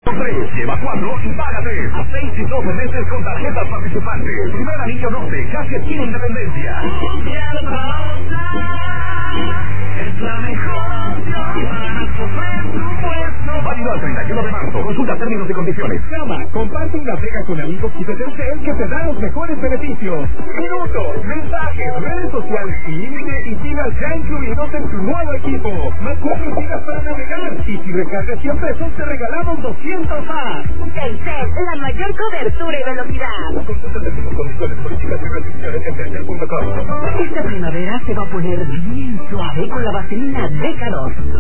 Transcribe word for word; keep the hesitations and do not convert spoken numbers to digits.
tres, lleva cuatro y paga tres. A seis y doce meses con tarjetas participantes. Primer anillo norte, casi aquí en Independencia. Es la mejor opción para tu presupuesto. Válido al treinta y uno de marzo. Consulta términos y condiciones. Llama, comparte una pega con amigos y de Telcel que te da los mejores beneficios. Minutos, mensajes, redes sociales y límite y gigas ya incluidos en tu nuevo equipo. Más cuatro gigas para navegar. Y si recargas cien pesos te regalamos doscientos más. Telcel, la mayor cobertura y velocidad. Consulta términos, condiciones, políticas y restricciones en telcel punto com. Esta primavera se va a poner bien suave con la vaselina Deca dos.